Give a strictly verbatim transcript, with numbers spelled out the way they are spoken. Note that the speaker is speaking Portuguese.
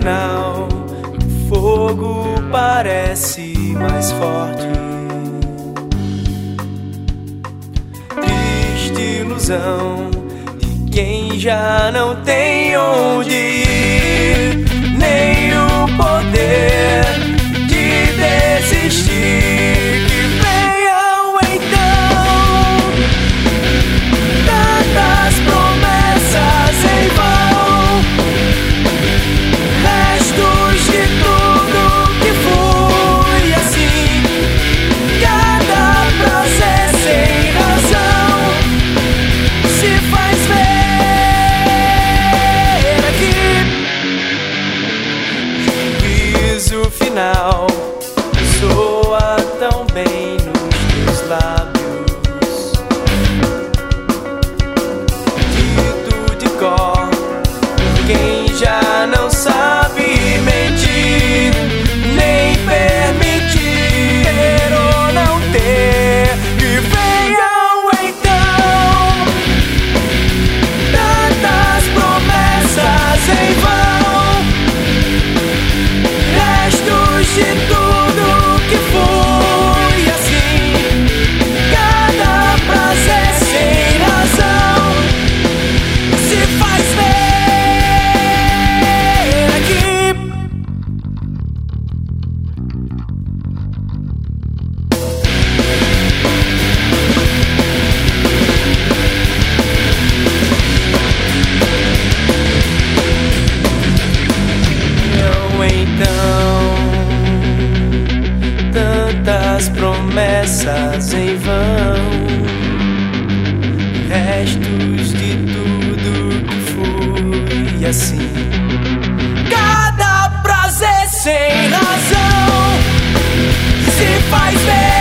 final, o fogo parece mais forte. Triste ilusão de quem já não tem onde ir, nem o poder de desistir. Que venham então tantas promessas em vão, restos de tudo que fui assim, cada prazer sem razão se faz ver aqui. Juízo final soa tão bem nos teus lábios, dito de cor por quem já não sabe mentir, nem permitir ter ou não ter. Que venham então tantas promessas em vão, restos de tudo que fui assim, cada prazer sem razão se faz ver aqui. Não então tantas promessas em vão, restos de tudo que fui assim, cada prazer sem razão se faz ver.